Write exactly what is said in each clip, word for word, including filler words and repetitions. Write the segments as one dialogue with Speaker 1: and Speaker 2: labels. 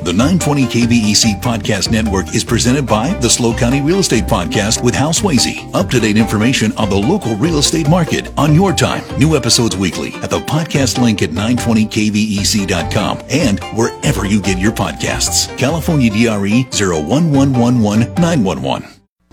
Speaker 1: The nine twenty K V E C Podcast Network is presented by the SLO County Real Estate Podcast with Hal Swayze. Up-to-date information on the local real estate market on your time. New episodes weekly at the podcast link at nine twenty K V E C dot com and wherever you get your podcasts. California D R E zero one one one one nine one one.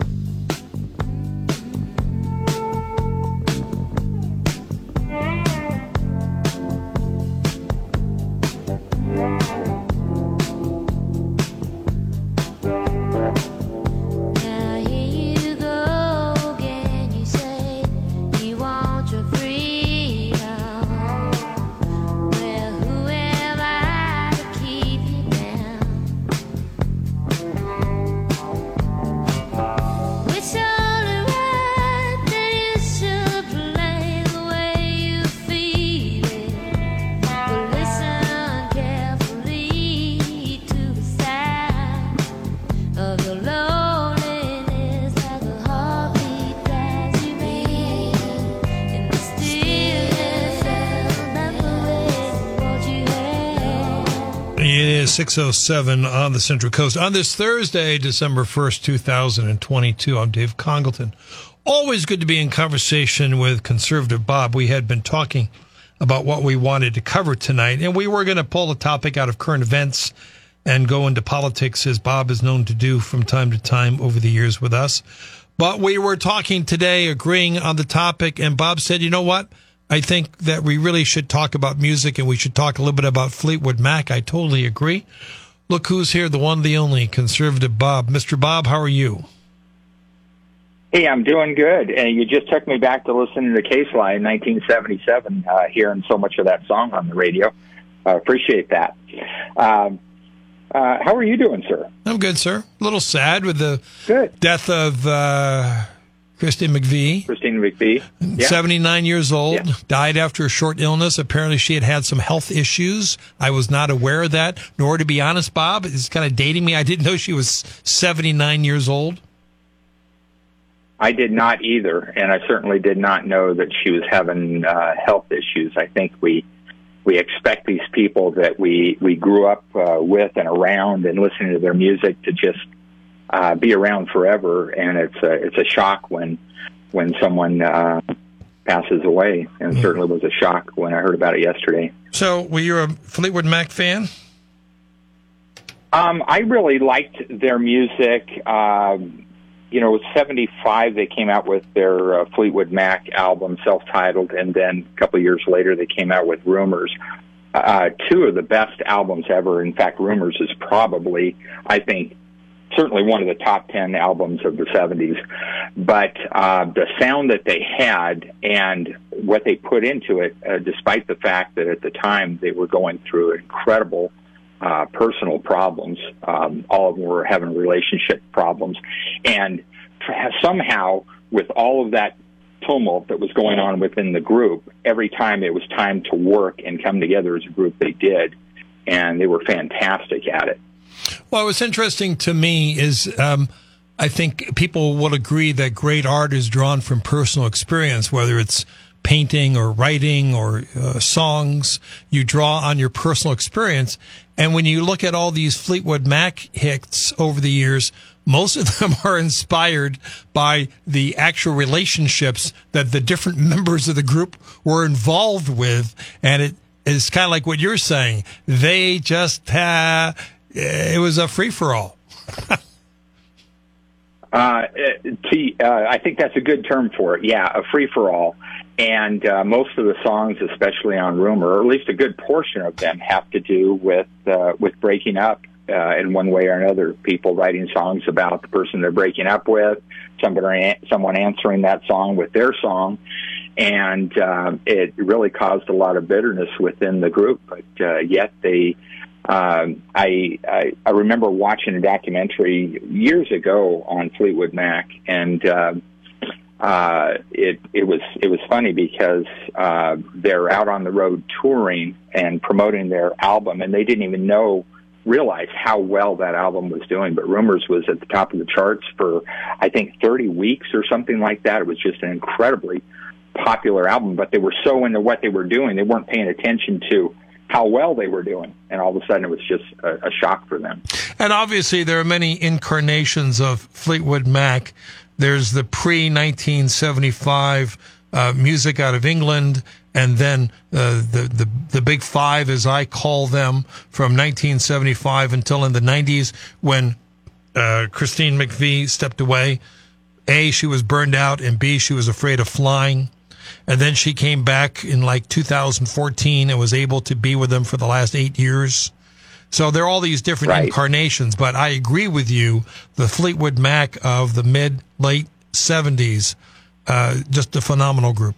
Speaker 2: six oh seven on the Central Coast. On this Thursday, December first, two thousand twenty-two, I'm Dave Congleton. Always good to be in conversation with Conservative Bob. We had been talking about what we wanted to cover tonight, and we were going to pull a topic out of current events and go into politics, as Bob is known to do from time to time over the years with us. But we were talking today, agreeing on the topic, and Bob said, you know what? I think that we really should talk about music, and we should talk a little bit about Fleetwood Mac. I totally agree. Look who's here, the one, the only, Conservative Bob. Mister Bob, how are you?
Speaker 3: Hey, I'm doing good. And you just took me back to listening to K-Sly in nineteen seventy-seven, uh, hearing so much of that song on the radio. I uh, appreciate that. Um, uh, how are you doing, sir?
Speaker 2: I'm good, sir. A little sad with the
Speaker 3: good. death
Speaker 2: of... Uh, Christine McVie.
Speaker 3: Christine McVie. Yeah.
Speaker 2: seventy-nine years old, yeah. Died after a short illness. Apparently she had had some health issues. I was not aware of that, nor, to be honest, Bob, it's kind of dating me. I didn't know she was seventy-nine years old.
Speaker 3: I did not either, and I certainly did not know that she was having uh, health issues. I think we we expect these people that we, we grew up uh, with and around and listening to their music to just Uh, be around forever, and it's a it's a shock when when someone uh, passes away, and it certainly was a shock when I heard about it yesterday.
Speaker 2: So, were you a Fleetwood Mac fan?
Speaker 3: Um, I really liked their music. Um, you know, it was seventy-five they came out with their uh, Fleetwood Mac album, self-titled, and then a couple of years later they came out with Rumors. Uh, two of the best albums ever. In fact, Rumors is probably, I think, certainly one of the top ten albums of the seventies. But uh, the sound that they had and what they put into it, uh, despite the fact that at the time they were going through incredible uh, personal problems, um, all of them were having relationship problems. And somehow, with all of that tumult that was going on within the group, every time it was time to work and come together as a group, they did. And they were fantastic at it.
Speaker 2: Well, what's interesting to me is um, I think people will agree that great art is drawn from personal experience, whether it's painting or writing or uh, songs. You draw on your personal experience. And when you look at all these Fleetwood Mac hits over the years, most of them are inspired by the actual relationships that the different members of the group were involved with. And it is kind of like what you're saying. They just had... It was a free-for-all.
Speaker 3: uh, t- uh, I think that's a good term for it. Yeah, a free-for-all. And uh, most of the songs, especially on Rumor, or at least a good portion of them, have to do with uh, with breaking up uh, in one way or another. People writing songs about the person they're breaking up with, somebody, someone answering that song with their song. And uh, it really caused a lot of bitterness within the group. But uh, yet they... Um, I, I I remember watching a documentary years ago on Fleetwood Mac, and uh, uh, it it was it was funny because uh, they're out on the road touring and promoting their album, and they didn't even know realize how well that album was doing. But Rumors was at the top of the charts for I think thirty weeks or something like that. It was just an incredibly popular album, but they were so into what they were doing, they weren't paying attention to how well they were doing. And all of a sudden it was just a, a shock for them.
Speaker 2: And obviously there are many incarnations of Fleetwood Mac. There's the pre-nineteen seventy-five uh, music out of England, and then uh, the, the the Big Five, as I call them, from nineteen seventy-five until in the nineties when uh, Christine McVie stepped away. A, she was burned out, and B, she was afraid of flying. And then she came back in like two thousand fourteen and was able to be with them for the last eight years. So there are all these different right. incarnations, but I agree with you. The Fleetwood Mac of the mid, late seventies, uh, just a phenomenal group.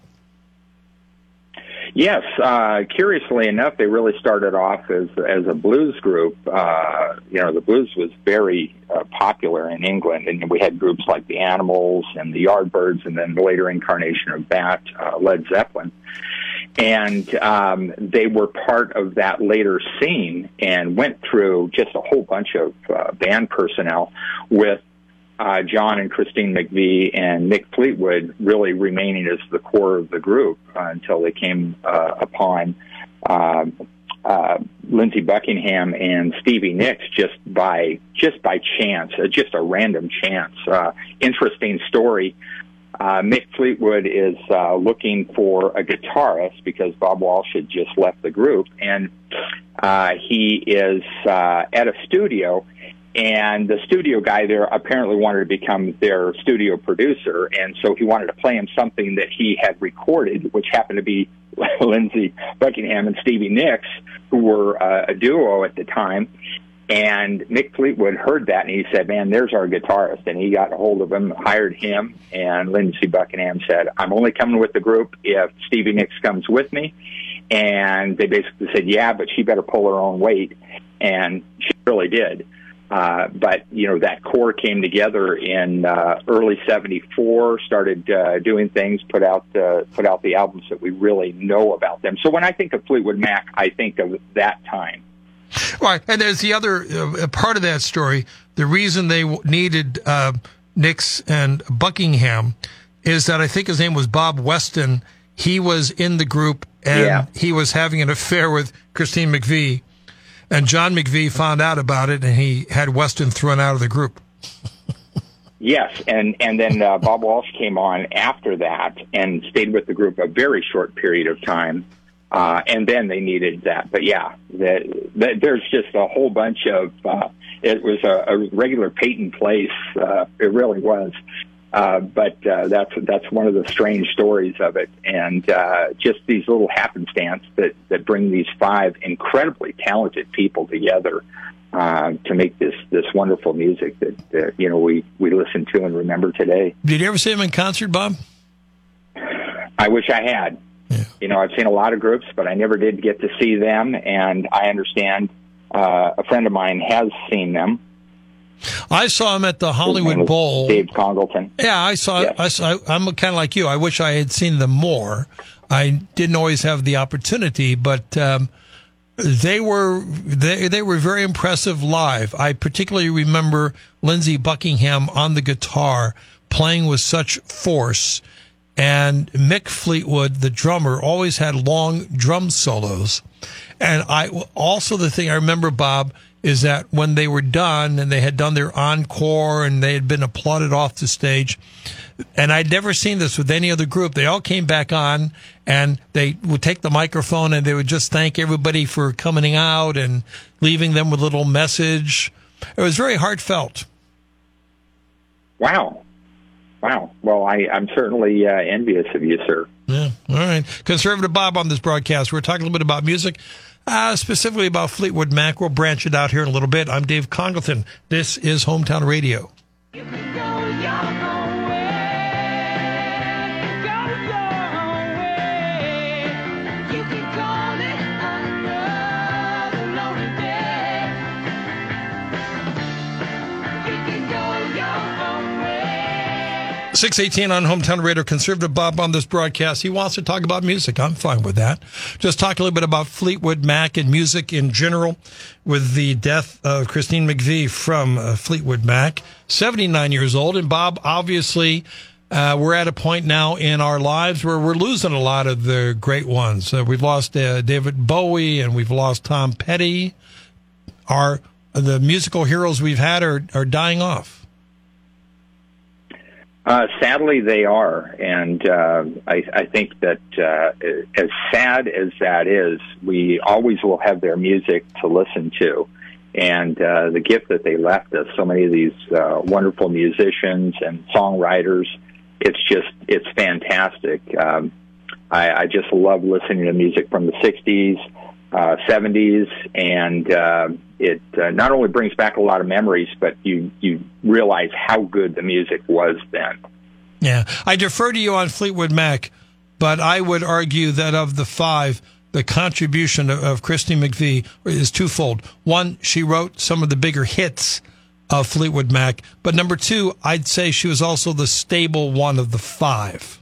Speaker 3: Yes, uh, curiously enough, they really started off as as a blues group. Uh, you know, the blues was very uh, popular in England, and we had groups like the Animals and the Yardbirds, and then the later incarnation of that, uh, Led Zeppelin. And um, they were part of that later scene and went through just a whole bunch of uh, band personnel with Uh, John and Christine McVie and Mick Fleetwood really remaining as the core of the group uh, until they came uh, upon uh, uh, Lindsey Buckingham and Stevie Nicks just by just by chance, uh, just a random chance. Uh, interesting story. Uh, Mick Fleetwood is uh, looking for a guitarist because Bob Walsh had just left the group, and uh, he is uh, at a studio. And the studio guy there apparently wanted to become their studio producer, and so he wanted to play him something that he had recorded, which happened to be Lindsey Buckingham and Stevie Nicks, who were uh, a duo at the time. And Mick Fleetwood heard that, and he said, man, there's our guitarist. And he got a hold of him, hired him, and Lindsey Buckingham said, I'm only coming with the group if Stevie Nicks comes with me. And they basically said, yeah, but she better pull her own weight. And she really did. Uh, but, you know, that core came together in uh, early seventy-four, started uh, doing things, put out uh, put out the albums that we really know about them. So when I think of Fleetwood Mac, I think of that time.
Speaker 2: Right, and there's the other uh, part of that story. The reason they needed uh, Nicks and Buckingham is that I think his name was Bob Weston. He was in the group, and yeah. he was having an affair with Christine McVie. And John McVie found out about it, and he had Weston thrown out of the group.
Speaker 3: Yes, and, and then uh, Bob Walsh came on after that and stayed with the group a very short period of time, uh, and then they needed that. But, yeah, the, the, there's just a whole bunch of uh, – it was a, a regular Peyton Place. Uh, it really was. Uh, but uh, that's that's one of the strange stories of it, and uh, just these little happenstance that, that bring these five incredibly talented people together uh, to make this, this wonderful music that uh, you know we, we listen to and remember today.
Speaker 2: Did you ever see them in concert, Bob?
Speaker 3: I wish I had. Yeah. You know, I've seen a lot of groups, but I never did get to see them, and I understand uh, a friend of mine has seen them.
Speaker 2: I saw him at the Hollywood Bowl.
Speaker 3: Dave Congleton.
Speaker 2: Yeah, I saw. Yes. I saw I'm kind of like you. I wish I had seen them more. I didn't always have the opportunity, but um, they were they they were very impressive live. I particularly remember Lindsey Buckingham on the guitar playing with such force, and Mick Fleetwood, the drummer, always had long drum solos. And I also the thing I remember, Bob, is that when they were done and they had done their encore and they had been applauded off the stage, and I'd never seen this with any other group, they all came back on and they would take the microphone and they would just thank everybody for coming out and leaving them with a little message. It was very heartfelt.
Speaker 3: Wow. Wow. Well, I, I'm certainly uh, envious of you, sir.
Speaker 2: Yeah. All right. Conservative Bob on this broadcast. We're talking a little bit about music. Uh, specifically about Fleetwood Mac. We'll branch it out here in a little bit. I'm Dave Congleton. This is Hometown Radio. You can go your own way. Go your own way. You can call it another lonely day. You can go your own way. six eighteen on Hometown Radio. Conservative Bob on this broadcast. He wants to talk about music. I'm fine with that. Just talk a little bit about Fleetwood Mac and music in general with the death of Christine McVie from uh, Fleetwood Mac, seventy-nine years old. And Bob, obviously, Uh, we're at a point now in our lives where we're losing a lot of the great ones. Uh, we've lost uh, David Bowie, and we've lost Tom Petty. Our the musical heroes we've had are, are dying off.
Speaker 3: Uh, sadly, they are, and uh, I, I think that uh, as sad as that is, we always will have their music to listen to, and uh, the gift that they left us. So many of these uh, wonderful musicians and songwriters. It's just it's fantastic. Um, I, I just love listening to music from the sixties, uh, seventies, and uh, it uh, not only brings back a lot of memories, but you you realize how good the music was then.
Speaker 2: Yeah, I defer to you on Fleetwood Mac, but I would argue that of the five, the contribution of, of Christy McVie is twofold. One, she wrote some of the bigger hits of Fleetwood Mac, but number two, I'd say she was also the stable one of the five.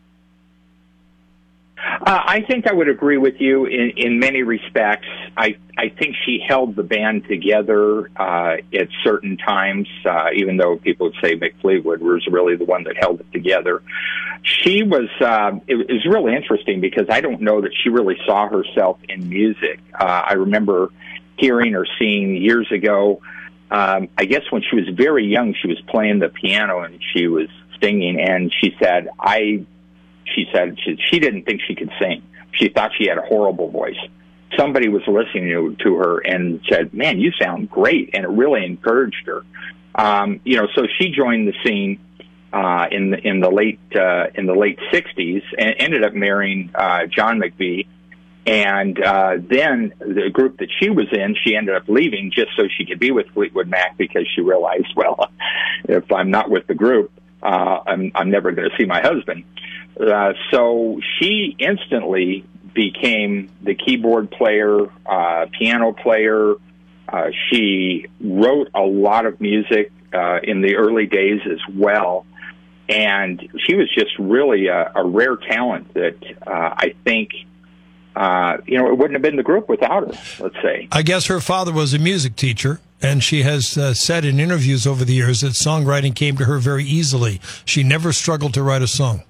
Speaker 3: Uh, I think I would agree with you in, in many respects. I, I think she held the band together uh, at certain times, uh, even though people would say Mick Fleetwood was really the one that held it together. She was, uh, it, it was really interesting because I don't know that she really saw herself in music. Uh, I remember hearing or seeing years ago, um, I guess when she was very young, she was playing the piano and she was singing, and she said, I... She said she, she didn't think she could sing. She thought she had a horrible voice. Somebody was listening to, to her and said, man, you sound great, and it really encouraged her. Um, you know, so she joined the scene uh, in the in the late uh, in the late sixties and ended up marrying uh, John McVie. And uh, then the group that she was in, she ended up leaving just so she could be with Fleetwood Mac, because she realized, well, if I'm not with the group, uh, I'm, I'm never going to see my husband. Uh, so she instantly became the keyboard player, uh, piano player. Uh, she wrote a lot of music uh, in the early days as well. And she was just really a, a rare talent that uh, I think, uh, you know, it wouldn't have been the group without her, let's say.
Speaker 2: I guess her father was a music teacher, and she has uh, said in interviews over the years that songwriting came to her very easily. She never struggled to write a song.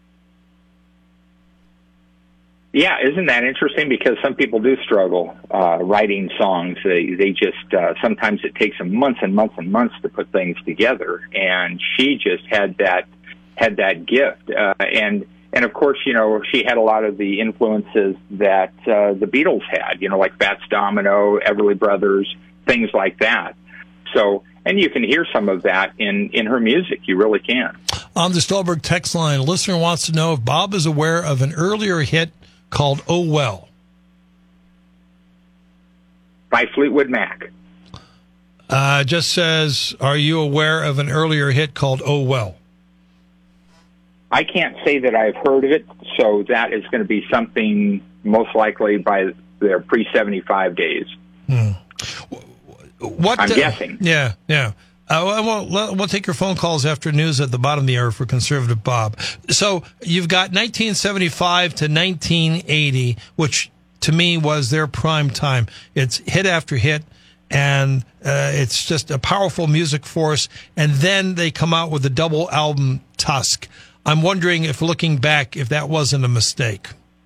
Speaker 3: Yeah, isn't that interesting? Because some people do struggle uh, writing songs. They they just uh, sometimes it takes them months and months and months to put things together. And she just had that had that gift. Uh, and and of course, you know, she had a lot of the influences that uh, the Beatles had. You know, like Fats Domino, Everly Brothers, things like that. So, and you can hear some of that in in her music. You really can.
Speaker 2: On the Stolberg text line, a listener wants to know if Bob is aware of an earlier hit called Oh Well.
Speaker 3: By Fleetwood Mac.
Speaker 2: Uh, just says, are you aware of an earlier hit called Oh Well?
Speaker 3: I can't say that I've heard of it, so that is going to be something most likely by their pre seventy-five days.
Speaker 2: Hmm. What,
Speaker 3: I'm
Speaker 2: uh,
Speaker 3: guessing.
Speaker 2: Yeah, yeah. Uh, well, we'll take your phone calls after news at the bottom of the hour for Conservative Bob. So you've got nineteen seventy-five to nineteen eighty, which to me was their prime time. It's hit after hit, and uh, it's just a powerful music force. And then they come out with the double album Tusk. I'm wondering if, looking back, if that wasn't a mistake.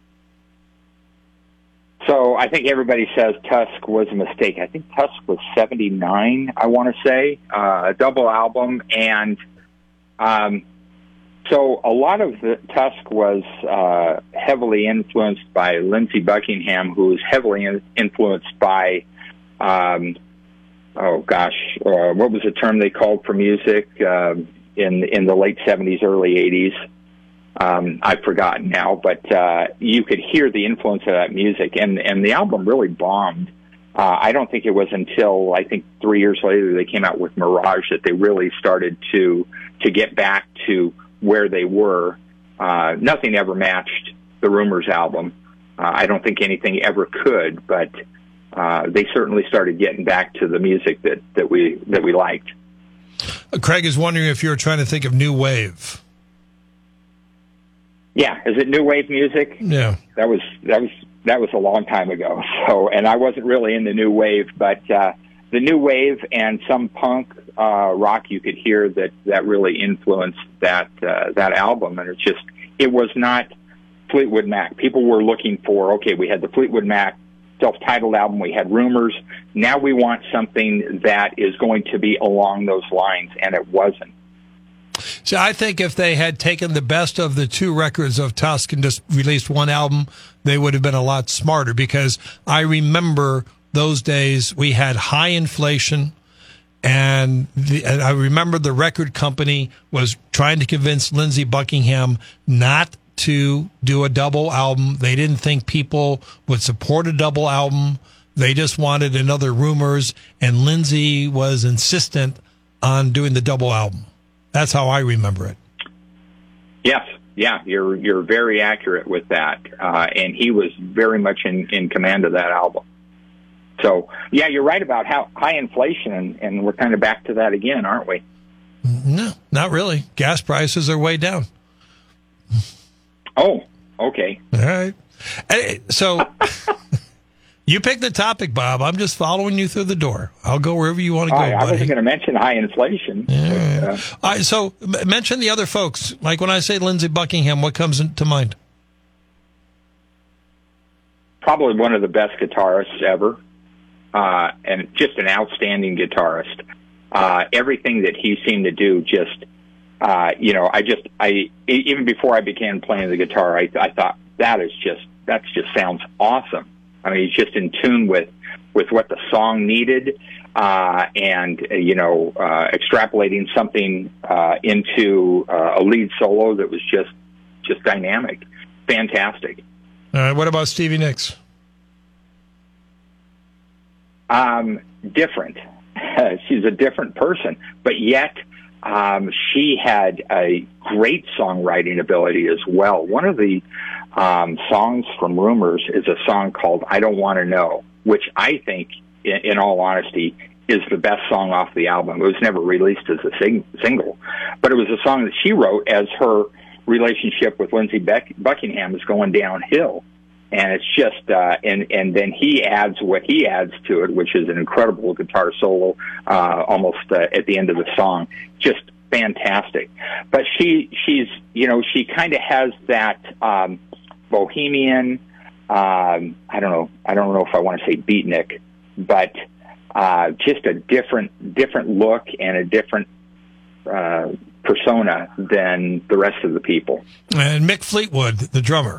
Speaker 3: So I think everybody says Tusk was a mistake. I think Tusk was seventy-nine, I want to say, uh, a double album. And um, so a lot of the Tusk was uh, heavily influenced by Lindsey Buckingham, who was heavily in- influenced by, um, oh gosh, uh, what was the term they called for music uh, in in the late seventies, early eighties? Um, I've forgotten now, but uh, you could hear the influence of that music, and, and the album really bombed. Uh, I don't think it was until, I think, three years later they came out with Mirage that they really started to to get back to where they were. Uh, nothing ever matched the Rumors album. Uh, I don't think anything ever could, but uh, they certainly started getting back to the music that, that we that we liked.
Speaker 2: Craig is wondering if you're trying to think of new wave.
Speaker 3: Yeah, is it new wave music?
Speaker 2: Yeah,
Speaker 3: that was that was that was a long time ago. So, and I wasn't really in the new wave, but uh, the new wave and some punk uh, rock you could hear that, that really influenced that uh, that album. And it's just, it was not Fleetwood Mac. People were looking for, okay, we had the Fleetwood Mac self-titled album, we had Rumors. Now we want something that is going to be along those lines, and it wasn't.
Speaker 2: So I think if they had taken the best of the two records of Tusk and just released one album, they would have been a lot smarter, because I remember those days we had high inflation, and, the, and I remember the record company was trying to convince Lindsey Buckingham not to do a double album. They didn't think people would support a double album. They just wanted another Rumors, and Lindsey was insistent on doing the double album. That's how I remember it. Yes,
Speaker 3: yeah, you're you're very accurate with that, uh, and he was very much in, in command of that album. So, yeah, you're right about how high inflation, and, and we're kind of back to that again, aren't we?
Speaker 2: No, not really. Gas prices are way down.
Speaker 3: Oh, okay.
Speaker 2: All right. So you pick the topic, Bob. I'm just following you through the door. I'll go wherever you want to go,
Speaker 3: I, I
Speaker 2: buddy.
Speaker 3: wasn't going to mention high inflation.
Speaker 2: Yeah.
Speaker 3: But, uh,
Speaker 2: All right, so mention the other folks. Like when I say Lindsey Buckingham, what comes to mind?
Speaker 3: Probably one of the best guitarists ever, uh, and just an outstanding guitarist. Uh, everything that he seemed to do just... Uh, you know, I just, I, even before I began playing the guitar, I, I thought that is just, that just sounds awesome. I mean, he's just in tune with, with what the song needed, uh, and, uh, you know, uh, extrapolating something, uh, into, uh, a lead solo that was just, just dynamic. Fantastic.
Speaker 2: All right. What about Stevie Nicks?
Speaker 3: Um, different. She's a different person, but yet, Um, she had a great songwriting ability as well. One of the um, songs from Rumors is a song called I Don't Want to Know, which I think, in, in all honesty, is the best song off the album. It was never released as a sing- single, but it was a song that she wrote as her relationship with Lindsey Beck- Buckingham is going downhill. And it's just, uh, and, and then he adds what he adds to it, which is an incredible guitar solo, uh, almost uh, at the end of the song. Just fantastic. But she, she's, you know, she kind of has that, um, bohemian, um, I don't know, I don't know if I want to say beatnik, but, uh, just a different, different look and a different, uh, persona than the rest of the people.
Speaker 2: And Mick Fleetwood, the drummer.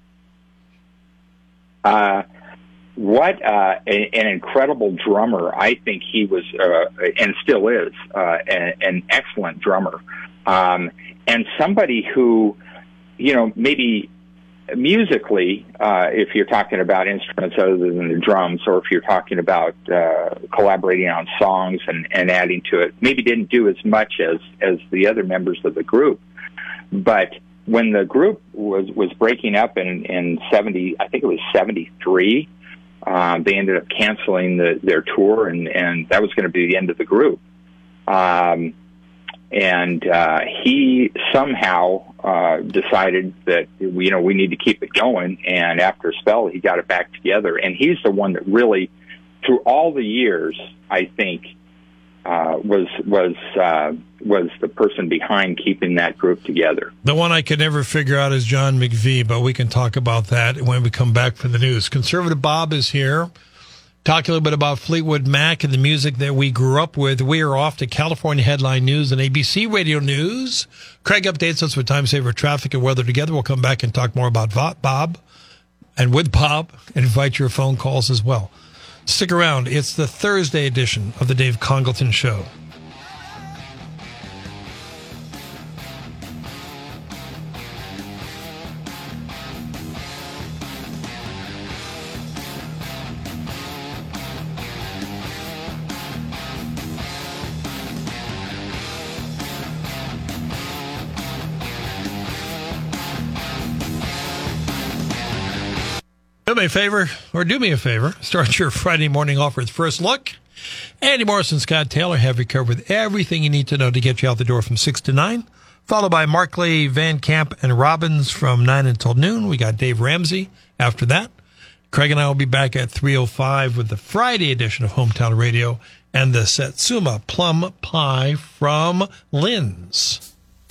Speaker 3: Uh, what uh, a, an incredible drummer. I think he was, uh, and still is, uh, an, an excellent drummer. Um, and somebody who, you know, maybe musically, uh, if you're talking about instruments other than the drums, or if you're talking about uh, collaborating on songs and, and adding to it, maybe didn't do as much as, as the other members of the group. But when the group was, was breaking up in, in seventy, I think it was seventy-three, uh, they ended up canceling the, their tour, and, and that was going to be the end of the group. Um, and uh, he somehow uh, decided that, you know, we need to keep it going. And after a spell, he got it back together. And he's the one that really, through all the years, I think, uh, was was uh, was the person behind keeping that group together.
Speaker 2: The one I could never figure out is John McVie, but we can talk about that when we come back from the news. Conservative Bob is here, talking a little bit about Fleetwood Mac and the music that we grew up with. We are off to California Headline News and A B C Radio News. Craig updates us with time saver traffic and weather together. We'll come back and talk more about Bob, and with Bob, invite your phone calls as well. Stick around. It's the Thursday edition of the Dave Congleton Show. Do me a favor, or do me a favor, start your Friday morning off with First Look. Andy Morrison, Scott Taylor have you covered with everything you need to know to get you out the door from six to nine, followed by Markley, Van Camp, and Robbins from nine until noon. We got Dave Ramsey after that. Craig and I will be back at three oh five with the Friday edition of Hometown Radio, and the Satsuma Plum Pie from Lynn's.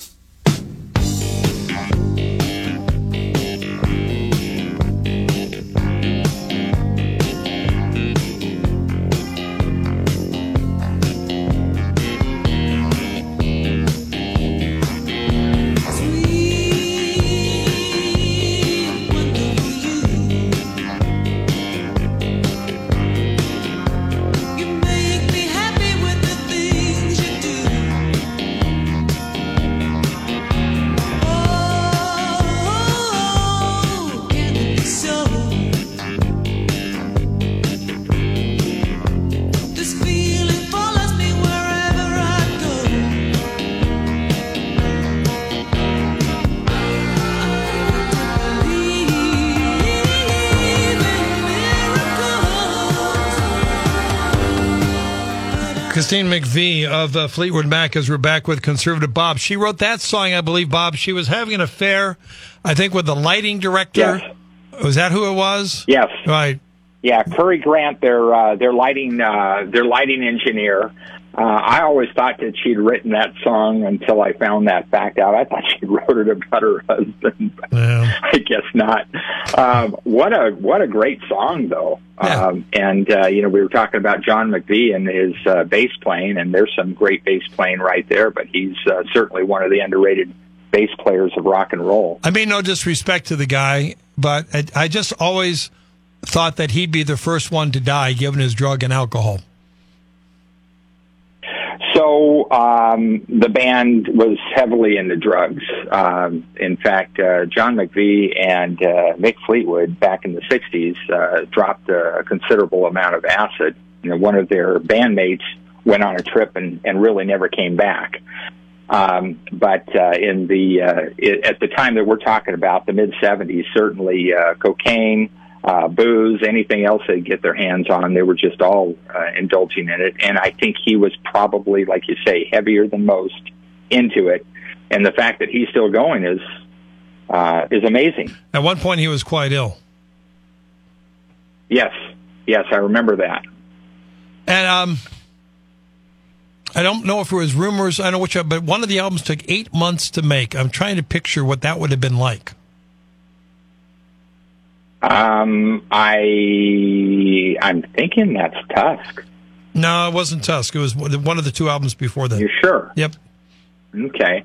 Speaker 2: Christine McVie of uh, Fleetwood Mac, as we're back with Conservative Bob. She wrote that song, I believe, Bob. She was having an affair, I think, with the lighting director.
Speaker 3: Yes.
Speaker 2: Was that who it was?
Speaker 3: Yes.
Speaker 2: Right.
Speaker 3: Yeah, Curry Grant, their uh, their lighting uh, their lighting engineer. Uh, I always thought that she'd written that song until I found that fact out. I thought she wrote it about her husband, but
Speaker 2: Yeah.
Speaker 3: I guess not. Um, what a what a great song, though.
Speaker 2: Yeah.
Speaker 3: Um, and uh, you know, we were talking about John McVie and his uh, bass playing, and there's some great bass playing right there. But he's uh, certainly one of the underrated bass players of rock and roll.
Speaker 2: I mean, no disrespect to the guy, but I, I just always thought that he'd be the first one to die given his drug and alcohol.
Speaker 3: So um, the band was heavily into drugs. Um, in fact, uh, John McVie and uh, Mick Fleetwood back in the sixties uh, dropped a considerable amount of acid. You know, one of their bandmates went on a trip and, and really never came back. Um, but uh, in the uh, it, at the time that we're talking about, the mid seventies, certainly uh, cocaine, uh, booze, anything else they'd get their hands on, they were just all uh, indulging in it. And I think he was probably, like you say, heavier than most into it. And the fact that he's still going is uh, is amazing.
Speaker 2: At one point, he was quite ill.
Speaker 3: Yes, yes, I remember that.
Speaker 2: And um, I don't know if it was Rumors, I don't know which, but one of the albums took eight months to make. I'm trying to picture what that would have been like.
Speaker 3: Um, I I'm thinking that's Tusk.
Speaker 2: No, it wasn't Tusk. It was one of the two albums before that.
Speaker 3: You sure?
Speaker 2: Yep.
Speaker 3: Okay.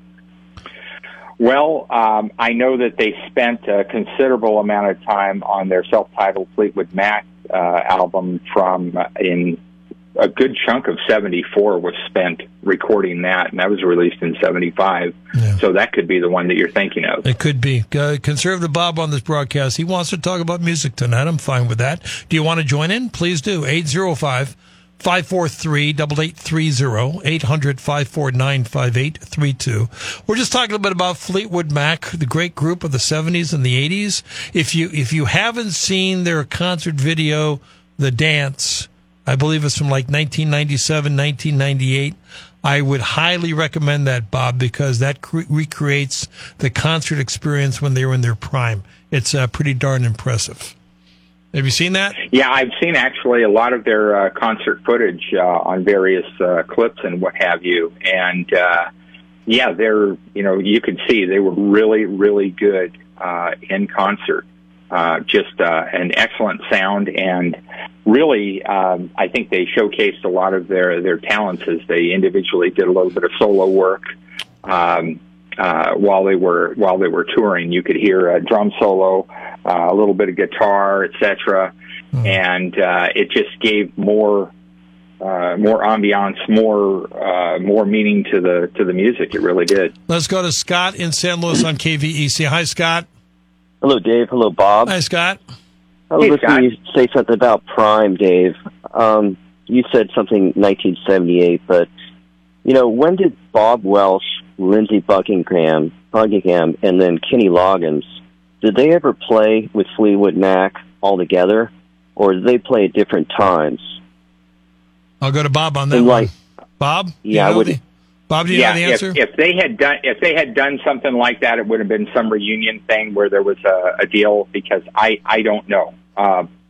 Speaker 3: Well, um, I know that they spent a considerable amount of time on their self-titled Fleetwood Mac uh, album from uh, in a good chunk of seventy-four was spent recording that, and that was released in seventy-five. Yeah. So that could be the one that you're thinking of.
Speaker 2: It could be. Uh, Conservative Bob on this broadcast, he wants to talk about music tonight. I'm fine with that. Do you want to join in? Please do. eight oh five, five four three, eight eight three oh, eight hundred, five four nine, five eight three two. We're just talking a bit about Fleetwood Mac, the great group of the seventies and the eighties. If you if you haven't seen their concert video, The Dance, I believe it's from like nineteen ninety-seven, nineteen ninety-eight. I would highly recommend that, Bob, because that cre- recreates the concert experience when they were in their prime. It's uh, pretty darn impressive. Have you seen that?
Speaker 3: Yeah, I've seen actually a lot of their uh, concert footage uh, on various uh, clips and what have you. And, uh, yeah, they're, you know, you could see they were really, really good uh, in concert. Uh, just uh, an excellent sound, and really, um, I think they showcased a lot of their, their talents as they individually did a little bit of solo work um, uh, while they were while they were touring. You could hear a drum solo, uh, a little bit of guitar, et cetera, mm-hmm. and uh, it just gave more uh, more ambiance, more uh, more meaning to the to the music. It really did.
Speaker 2: Let's go to Scott in San Luis on K V E C. Hi, Scott.
Speaker 4: Hello, Dave. Hello, Bob.
Speaker 2: Hi, Scott.
Speaker 4: I was
Speaker 3: hey,
Speaker 4: listening
Speaker 3: Scott.
Speaker 4: to you say something about Prime, Dave. Um, you said something nineteen seventy-eight, but, you know, when did Bob Welsh, Lindsey Buckingham, Buckingham, and then Kenny Loggins, did they ever play with Fleetwood Mac all together, or did they play at different times?
Speaker 2: I'll go to Bob on that
Speaker 4: and
Speaker 2: one.
Speaker 4: like,
Speaker 2: Bob?
Speaker 4: Yeah,
Speaker 2: you know
Speaker 4: I would.
Speaker 2: The, Bob, do you
Speaker 3: yeah,
Speaker 2: know the answer?
Speaker 3: If, if they had done if they had done something like that, it would have been some reunion thing where there was a, a deal. Because I I don't know. Uh,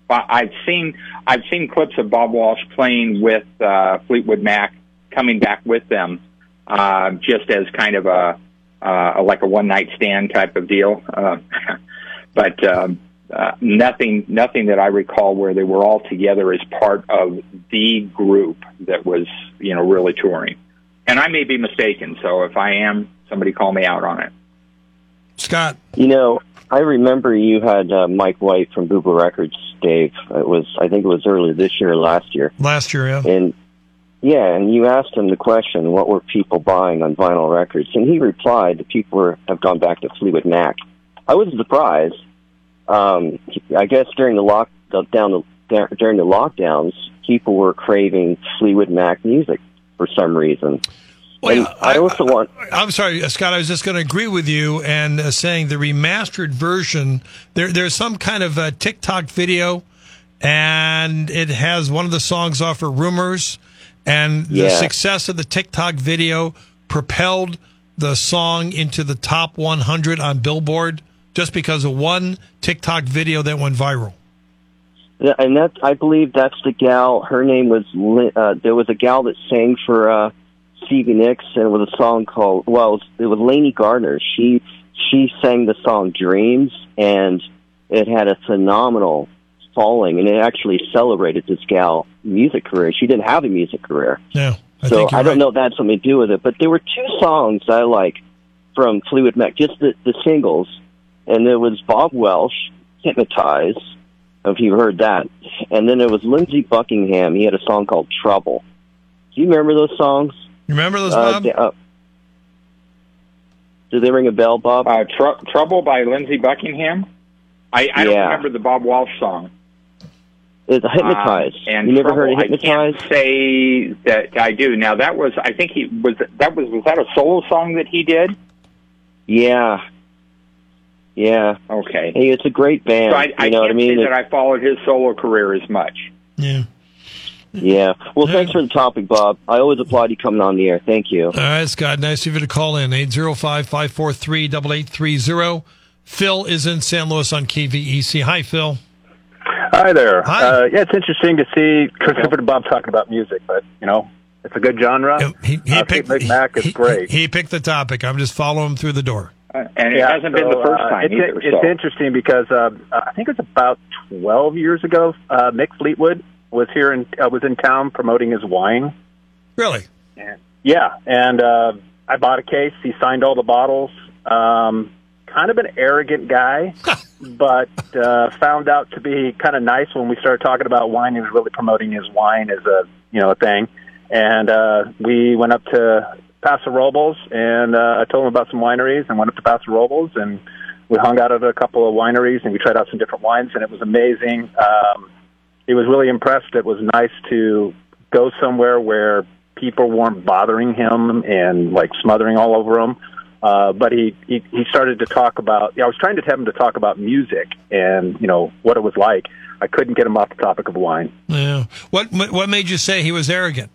Speaker 3: I've seen I've seen clips of Bob Walsh playing with uh, Fleetwood Mac, coming back with them, uh, just as kind of a uh, like a one night stand type of deal. Uh, but um, uh, nothing nothing that I recall where they were all together as part of the group that was, you know, really touring. And I may be mistaken, so if I am, somebody call me out on it.
Speaker 2: Scott.
Speaker 4: You know, I remember you had uh, Mike White from Boo Boo Records, Dave. It was, I think it was earlier this year or last year.
Speaker 2: Last year, yeah.
Speaker 4: And yeah, and you asked him the question, what were people buying on vinyl records? And he replied that people were, have gone back to Fleetwood Mac. I was surprised. Um, I guess during the lock down the, during the lockdowns, people were craving Fleetwood Mac music for some reason.
Speaker 2: Well,
Speaker 4: I, I also want.
Speaker 2: I'm sorry, Scott. I was just going to agree with you and uh, saying the remastered version. There, there's some kind of a TikTok video, and it has one of the songs off of Rumors, and the
Speaker 4: Yeah.
Speaker 2: success of the TikTok video propelled the song into the top one hundred on Billboard just because of one TikTok video that went viral.
Speaker 4: Yeah, and that I believe that's the gal. Her name was. Lin- Uh, there was a gal that sang for. Uh, Stevie Nicks, and it was a song called, well, it was, it was Lainey Gardner. She she sang the song Dreams, and it had a phenomenal following, and it actually celebrated this gal music career. She didn't have a music career.
Speaker 2: Yeah, I
Speaker 4: so
Speaker 2: think you're
Speaker 4: I don't
Speaker 2: right.
Speaker 4: know if that had something to do with it, but there were two songs I like from Fleetwood Mac, just the, the singles, and there was Bob Welsh, Hypnotize, if you've heard that, and then there was Lindsey Buckingham. He had a song called Trouble. Do you remember those songs?
Speaker 2: You remember those,
Speaker 4: Uh,
Speaker 2: Bob?
Speaker 4: d- uh, do they ring a bell, Bob?
Speaker 3: Uh, Tr- Trouble by Lindsey Buckingham. I, I don't
Speaker 4: Yeah.
Speaker 3: remember the Bob Walsh song.
Speaker 4: It's Hypnotize.
Speaker 3: Uh, and
Speaker 4: you never
Speaker 3: Trouble,
Speaker 4: heard of
Speaker 3: I
Speaker 4: Hypnotize?
Speaker 3: can't say that I do. Now that was, I think he was. That was was that a solo song that he did?
Speaker 4: Yeah. Yeah.
Speaker 3: Okay.
Speaker 4: Hey, it's a great band.
Speaker 3: So I, I
Speaker 4: you know
Speaker 3: can't
Speaker 4: what I mean?
Speaker 3: say that I followed his solo career as much.
Speaker 2: Yeah.
Speaker 4: Yeah. Well,
Speaker 2: Yeah.
Speaker 4: thanks for the topic, Bob. I always applaud you coming on the air. Thank you.
Speaker 2: All right, Scott. Nice of you to call in. eight zero five, five four three, eight eight three zero. Phil is in San Luis on K V E C. Hi, Phil.
Speaker 5: Hi there.
Speaker 2: Hi.
Speaker 5: Uh, yeah, it's interesting to see Christopher and Bob talking about music, but, you know, it's a good genre.
Speaker 2: He, he
Speaker 5: uh,
Speaker 2: picked,
Speaker 5: Fleetwood Mac is
Speaker 2: he,
Speaker 5: great.
Speaker 2: He, he picked the topic. I'm just following him through the door.
Speaker 3: Uh, and it
Speaker 5: Yeah,
Speaker 3: hasn't been
Speaker 5: so,
Speaker 3: the first
Speaker 5: uh,
Speaker 3: time
Speaker 5: it's,
Speaker 3: either.
Speaker 5: It's
Speaker 3: so.
Speaker 5: interesting because uh, I think it was about twelve years ago, uh, Mick Fleetwood was here in uh, was in town promoting his wine.
Speaker 2: Really?
Speaker 5: And, yeah, and uh, I bought a case. He signed all the bottles. Um, kind of an arrogant guy, but uh, found out to be kind of nice when we started talking about wine. He was really promoting his wine as a you know a thing. And uh, we went up to Paso Robles, and uh, I told him about some wineries, and went up to Paso Robles, and we hung out at a couple of wineries, and we tried out some different wines, and it was amazing. Um, he was really impressed. It was nice to go somewhere where people weren't bothering him and like smothering all over him. Uh, but he, he, he started to talk about, yeah, I was trying to have him to talk about music and, you know, what it was like. I couldn't get him off the topic of wine.
Speaker 2: Yeah. What What made you say he was arrogant?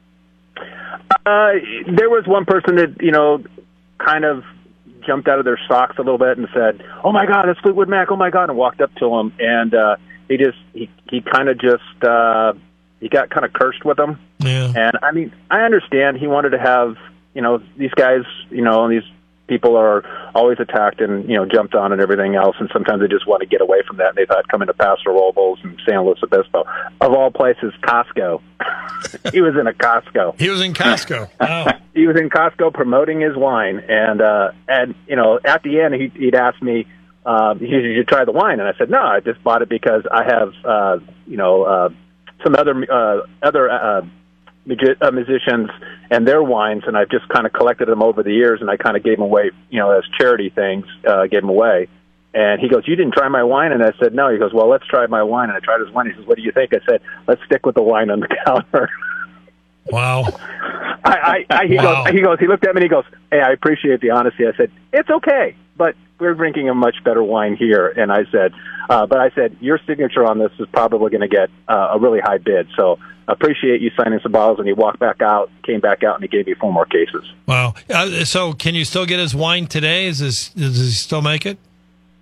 Speaker 5: Uh, there was one person that, you know, kind of jumped out of their socks a little bit and said, "Oh my God, that's Fleetwood Mac! Oh my God!" and walked up to him, and uh, he just he he kind of just uh, he got kind of cursed with him.
Speaker 2: Yeah.
Speaker 5: And I mean, I understand he wanted to have, you know, these guys, you know, these people are always attacked and, you know, jumped on and everything else, and sometimes they just want to get away from that, and they thought coming to Paso Robles and San Luis Obispo, of all places, Costco. He was in a Costco.
Speaker 2: He was in Costco. Wow.
Speaker 5: He was in Costco promoting his wine, and uh, and you know, at the end, he, he'd asked me, uh, "Did you try the wine?" And I said, "No, I just bought it because I have, uh, you know, uh, some other uh, other uh, magi- uh, musicians and their wines, and I've just kind of collected them over the years, and I kind of gave them away, you know, as charity things, uh, gave them away." And he goes, "You didn't try my wine?" And I said, "No." He goes, "Well, let's try my wine." And I tried his wine. He says, "What do you think?" I said, "Let's stick with the wine on the counter."
Speaker 2: Wow.
Speaker 5: I, I, I, he
Speaker 2: Wow.
Speaker 5: goes, he goes, he looked at me and he goes, "Hey, I appreciate the honesty." I said, "It's okay, but we're drinking a much better wine here." And I said, uh, but I said, "Your signature on this is probably going to get uh, a really high bid. So appreciate you signing some bottles." And he walked back out, came back out, and he gave me four more cases.
Speaker 2: Wow. Uh, so can you still get his wine today? Is this, does he still make it?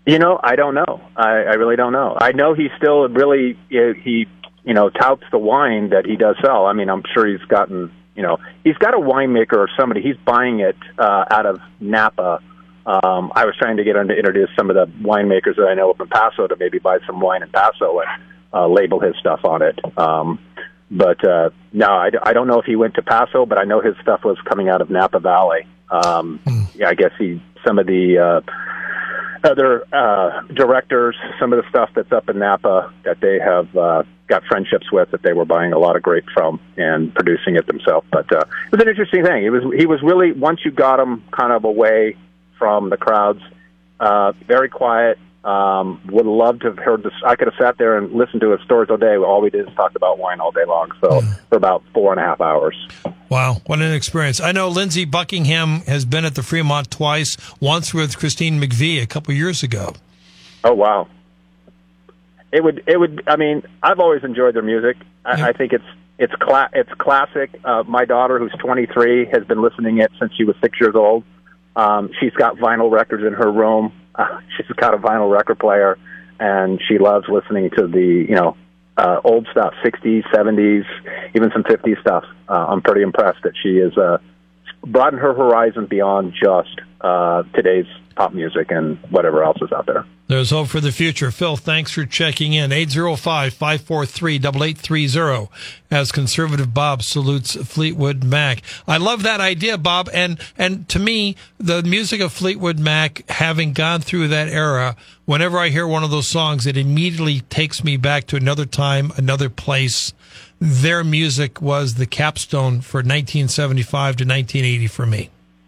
Speaker 5: You know, I don't know. I, I really don't know. I know he's still really he you know touts the wine that he does sell. I mean, I'm sure he's gotten you know he's got a winemaker or somebody. He's buying it uh, out of Napa. Um, I was trying to get him to introduce some of the winemakers that I know up in Paso to maybe buy some wine in Paso and uh, label his stuff on it. Um, but uh, no, I, I don't know if he went to Paso, but I know his stuff was coming out of Napa Valley. Um, mm. Yeah, I guess he some of the. Uh, Other uh, directors, some of the stuff that's up in Napa that they have uh, got friendships with, that they were buying a lot of grape from and producing it themselves. But uh, it was an interesting thing. It was he was really, once you got him kind of away from the crowds, uh, very quiet. Um, would love to have heard this. I could have sat there and listened to his stories all day. All we did is talk about wine all day long. So mm. for about four and a half hours.
Speaker 2: Wow, what an experience. I know Lindsey Buckingham has been at the Fremont twice, once with Christine McVie a couple years ago.
Speaker 5: Oh, wow. It would, it would, I mean, I've always enjoyed their music. I, yeah. I think it's, it's, cla- it's classic. Uh, my daughter, who's twenty-three, has been listening it since she was six years old. Um, she's got vinyl records in her room. Uh, she's got a vinyl record player, and she loves listening to the, you know, uh, old stuff, sixties, seventies, even some fifties stuff. Uh, I'm pretty impressed that she has uh, broadened her horizon beyond just uh, today's pop music and whatever else is out there.
Speaker 2: There's hope for the future. Phil, thanks for checking in. eight oh five, five four three, eight eight three oh as Conservative Bob salutes Fleetwood Mac. I love that idea, Bob. And, and to me, the music of Fleetwood Mac, having gone through that era, whenever I hear one of those songs, it immediately takes me back to another time, another place. Their music was the capstone for nineteen seventy-five to nineteen eighty for me.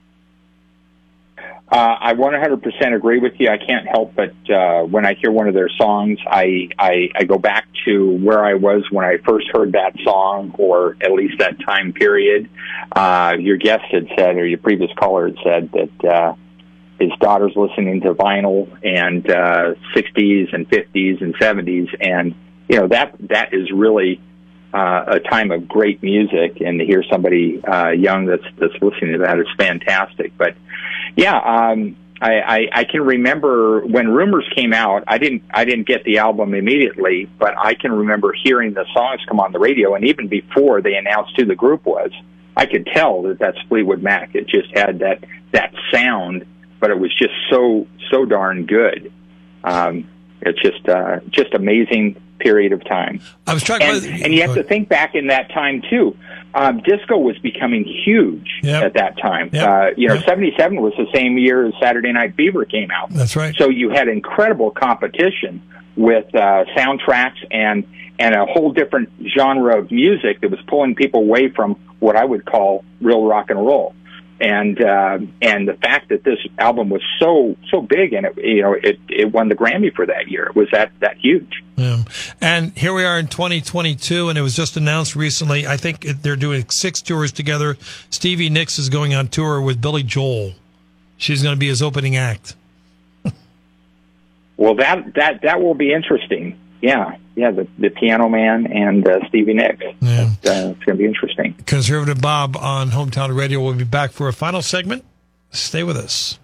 Speaker 3: Uh, I one hundred percent agree with you. I can't help but uh, when I hear one of their songs, I, I I go back to where I was when I first heard that song, or at least that time period. Uh, your guest had said, or your previous caller had said, that uh, his daughter's listening to vinyl and uh, sixties and fifties and seventies, and you know that that is really uh, a time of great music. And to hear somebody uh, young that's that's listening to that is fantastic. But yeah, um, I, I, I can remember when Rumors came out. I didn't I didn't get the album immediately, but I can remember hearing the songs come on the radio, and even before they announced who the group was, I could tell that that's Fleetwood Mac. It just had that that sound, but it was just so so darn good. Um, it's just uh, just amazing period of time.
Speaker 2: I was trying,
Speaker 3: and, and you have to think back in that time too. Um, disco was becoming huge yep. at that time. Yep. Uh, you know, yep. seventy-seven was the same year as Saturday Night Fever came out.
Speaker 2: That's right.
Speaker 3: So you had incredible competition with uh, soundtracks and and a whole different genre of music that was pulling people away from what I would call real rock and roll. And uh, and the fact that this album was so so big, and it you know it, it won the Grammy for that year. It was that that huge.
Speaker 2: Yeah. And here we are in twenty twenty-two, and it was just announced recently. I think they're doing six tours together. Stevie Nicks is going on tour with Billy Joel. She's going to be his opening act.
Speaker 3: Well, that that that will be interesting. Yeah, yeah, the, the Piano Man and uh, Stevie Nicks. Yeah. Uh, it's going to be interesting.
Speaker 2: Conservative Bob on Hometown Radio will be back for a final segment. Stay with us.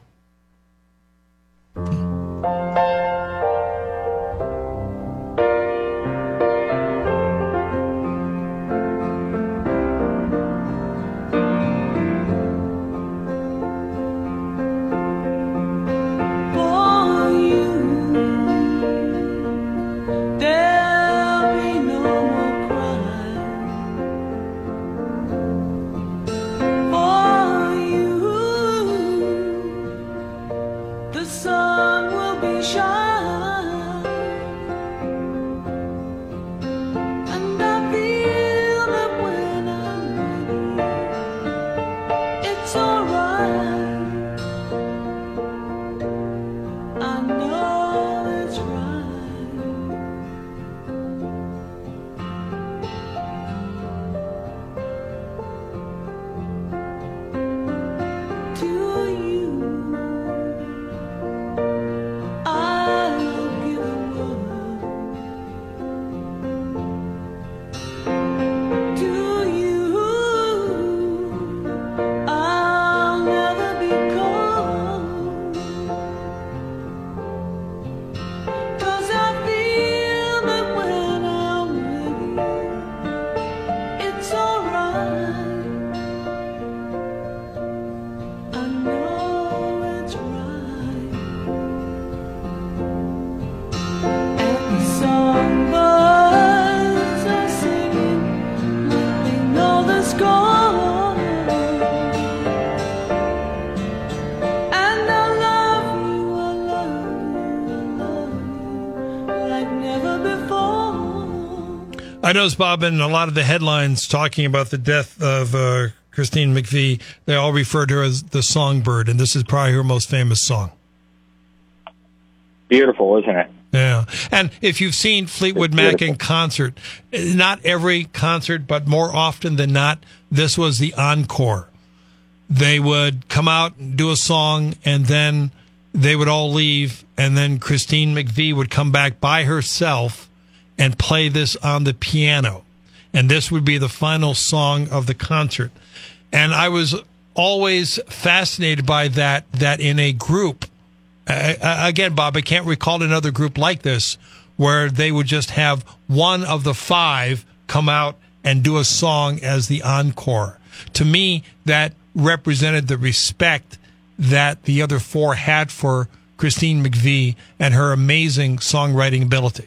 Speaker 2: I noticed, Bob, in a lot of the headlines talking about the death of uh, Christine McVie, they all refer to her as the Songbird, and this is probably her most famous song.
Speaker 3: Beautiful, isn't it?
Speaker 2: Yeah. And if you've seen Fleetwood Mac in concert, not every concert, but more often than not, this was the encore. They would come out and do a song, and then they would all leave, and then Christine McVie would come back by herself and play this on the piano. And this would be the final song of the concert. And I was always fascinated by that, that in a group, uh, again, Bob, I can't recall another group like this where they would just have one of the five come out and do a song as the encore. To me, that represented the respect that the other four had for Christine McVie and her amazing songwriting ability.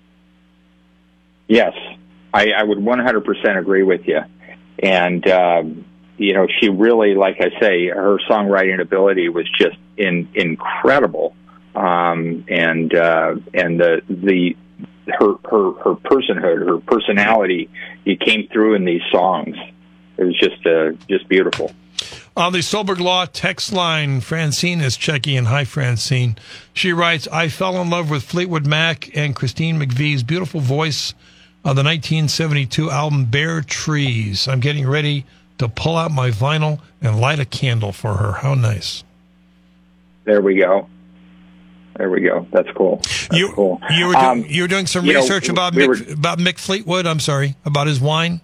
Speaker 3: Yes, I, I would one hundred percent agree with you. And, um, you know, she really, like I say, her songwriting ability was just in, incredible. Um, and, uh, and the, the, her, her, her personhood, her personality, it came through in these songs. It was just, uh, just beautiful.
Speaker 2: On the Stolberg Law text line, Francine is checking in. Hi, Francine. She writes, I fell in love with Fleetwood Mac and Christine McVie's beautiful voice on the nineteen seventy-two album Bare Trees. I'm getting ready to pull out my vinyl and light a candle for her. How nice.
Speaker 3: There we go. There we go. That's cool. That's
Speaker 2: you,
Speaker 3: cool.
Speaker 2: You were, do,
Speaker 3: um,
Speaker 2: you were doing some
Speaker 3: you
Speaker 2: research
Speaker 3: know,
Speaker 2: about,
Speaker 3: we
Speaker 2: Mick,
Speaker 3: were,
Speaker 2: about Mick Fleetwood, I'm sorry, about his wine?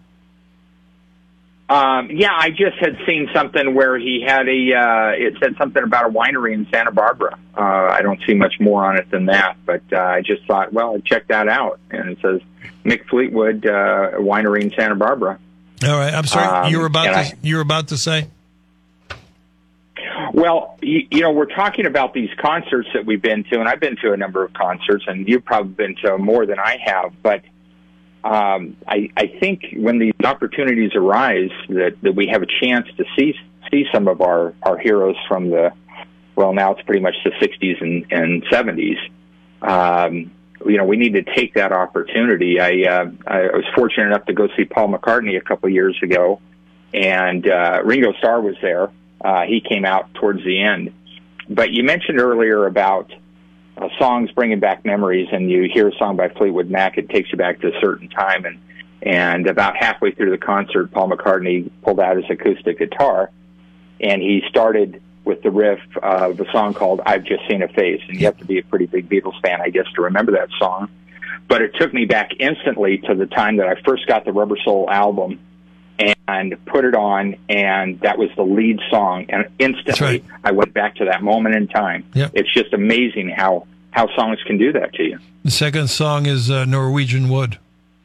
Speaker 3: Um, yeah, I just had seen something where he had a, uh, it said something about a winery in Santa Barbara. Uh, I don't see much more on it than that, but uh, I just thought, well, I'd check that out. And it says Mick Fleetwood, uh, winery in Santa Barbara.
Speaker 2: All right. I'm sorry. Um, you were about to,
Speaker 3: I,
Speaker 2: you were about to say?
Speaker 3: Well, you, you know, we're talking about these concerts that we've been to, and I've been to a number of concerts, and you've probably been to more than I have, but Um, I, I think when these opportunities arise that, that we have a chance to see see some of our, our heroes from the, well, now it's pretty much the sixties and, and seventies, um, you know, we need to take that opportunity. I, uh, I was fortunate enough to go see Paul McCartney a couple of years ago, and uh, Ringo Starr was there. Uh, he came out towards the end. But you mentioned earlier about Uh, songs bringing back memories, and you hear a song by Fleetwood Mac, it takes you back to a certain time, and and about halfway through the concert, Paul McCartney pulled out his acoustic guitar, and he started with the riff of a song called I've Just Seen a Face, and you have to be a pretty big Beatles fan, I guess, to remember that song. But it took me back instantly to the time that I first got the Rubber Soul album and put it on, and that was the lead song, and instantly
Speaker 2: right.
Speaker 3: I went back to that moment in time.
Speaker 2: Yep.
Speaker 3: It's just amazing how, how songs can do that to you.
Speaker 2: The second song is uh, Norwegian Wood.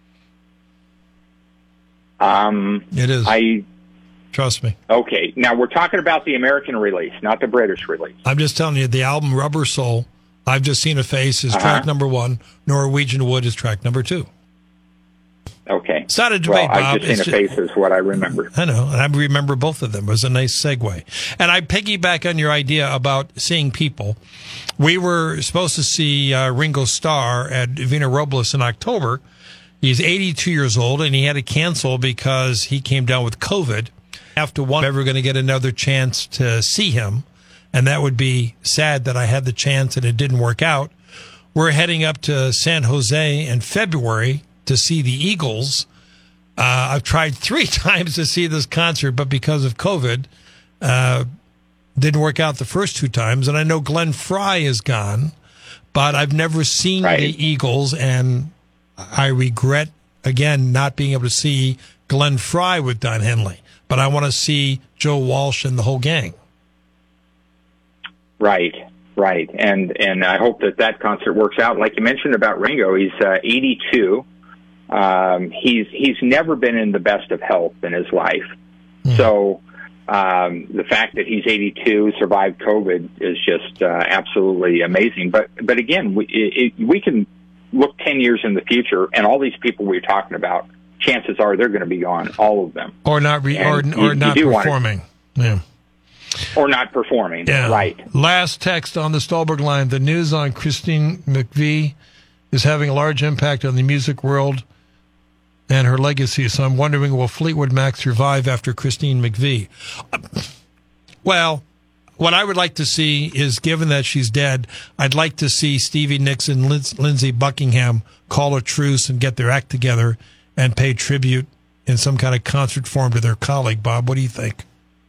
Speaker 3: Um,
Speaker 2: it is.
Speaker 3: I
Speaker 2: Trust me.
Speaker 3: Okay, now we're talking about the American release, not the British release.
Speaker 2: I'm just telling you, the album Rubber Soul, I've Just Seen a Face, is uh-huh. track number one. Norwegian Wood is track number two.
Speaker 3: Okay.
Speaker 2: It's not a debate,
Speaker 3: well,
Speaker 2: Bob.
Speaker 3: I've just seen a face is what I remember.
Speaker 2: I know, and I remember both of them. It was a nice segue. And I piggyback on your idea about seeing people. We were supposed to see uh, Ringo Starr at Vina Robles in October. He's eighty-two years old, and he had to cancel because he came down with COVID. After one, I'm ever going to get another chance to see him, and that would be sad that I had the chance and it didn't work out. We're heading up to San Jose in February to see the Eagles. Uh, I've tried three times to see this concert, but because of COVID, uh, didn't work out the first two times. And I know Glenn Frey is gone, but I've never seen
Speaker 3: right.
Speaker 2: the Eagles, and I regret, again, not being able to see Glenn Frey with Don Henley. But I want to see Joe Walsh and the whole gang.
Speaker 3: Right. Right. And, and I hope that that concert works out. Like you mentioned about Ringo, he's uh, eighty-two. Um, he's he's never been in the best of health in his life. Mm. So um, the fact that he's eighty-two, survived COVID, is just uh, absolutely amazing. But but again, we it, we can look ten years in the future, and all these people we're talking about, chances are they're going to be gone, all of them,
Speaker 2: or not re- or,
Speaker 3: you,
Speaker 2: or not performing. Yeah.
Speaker 3: Or not performing.
Speaker 2: Yeah.
Speaker 3: Right.
Speaker 2: Last text on the Stolberg line: the news on Christine McVie is having a large impact on the music world. and her legacy. So I'm wondering, will Fleetwood Mac survive after Christine McVie? Uh, well, what I would like to see is, given that she's dead, I'd like to see Stevie Nicks and Lin- Lindsey Buckingham call a truce and get their act together and pay tribute in some kind of concert form to their colleague. Bob, what do you think?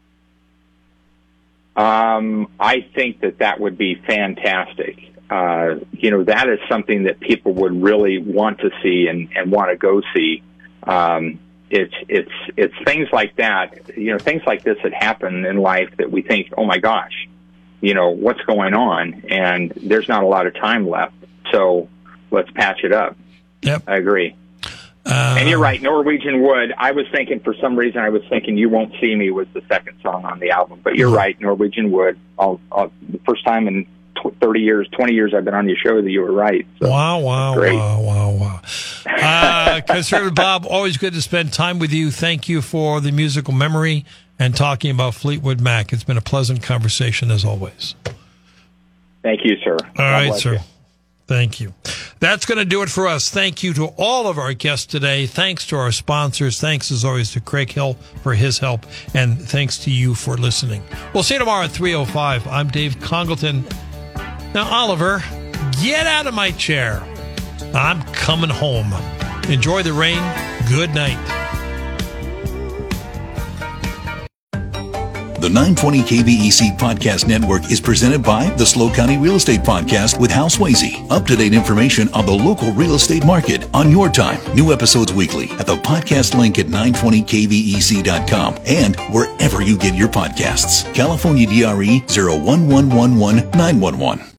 Speaker 3: Um, I think that that would be fantastic. Uh, you know, that is something that people would really want to see and, and want to go see. Um, it's, it's, it's things like that, you know, things like this that happen in life that we think, oh my gosh, you know, what's going on? And there's not a lot of time left. So let's patch it up.
Speaker 2: Yep.
Speaker 3: I agree.
Speaker 2: Uh,
Speaker 3: and you're right, Norwegian Wood. I was thinking, for some reason, I was thinking You Won't See Me was the second song on the album. But you're right, Norwegian Wood. I'll, I'll, the first time in thirty years, twenty years I've been on your show that you were right. So
Speaker 2: wow, wow,
Speaker 3: great.
Speaker 2: wow, wow, wow. Uh, Conservative Bob, always good to spend time with you. Thank you for the musical memory and talking about Fleetwood Mac. It's been a pleasant conversation as always.
Speaker 3: Thank you, sir.
Speaker 2: All right, sir. You. Thank you. That's going to do it for us. Thank you to all of our guests today. Thanks to our sponsors. Thanks, as always, to Craig Hill for his help. And thanks to you for listening. We'll see you tomorrow at three oh five. I'm Dave Congleton. Now, Oliver, get out of my chair. I'm coming home. Enjoy the rain. Good night.
Speaker 1: The nine twenty K V E C Podcast Network is presented by the Slow County Real Estate Podcast with Hal Swayze. Up-to-date information on the local real estate market on your time. New episodes weekly at the podcast link at nine twenty K V E C dot com and wherever you get your podcasts. California D R E zero one one one one nine one one.